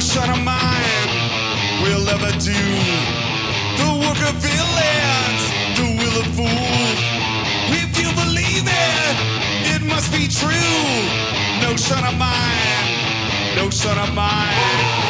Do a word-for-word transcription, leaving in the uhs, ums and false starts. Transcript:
son of mine will ever do the work of villains, the will of fools. If you believe it, it must be true. No son of mine, no son of mine.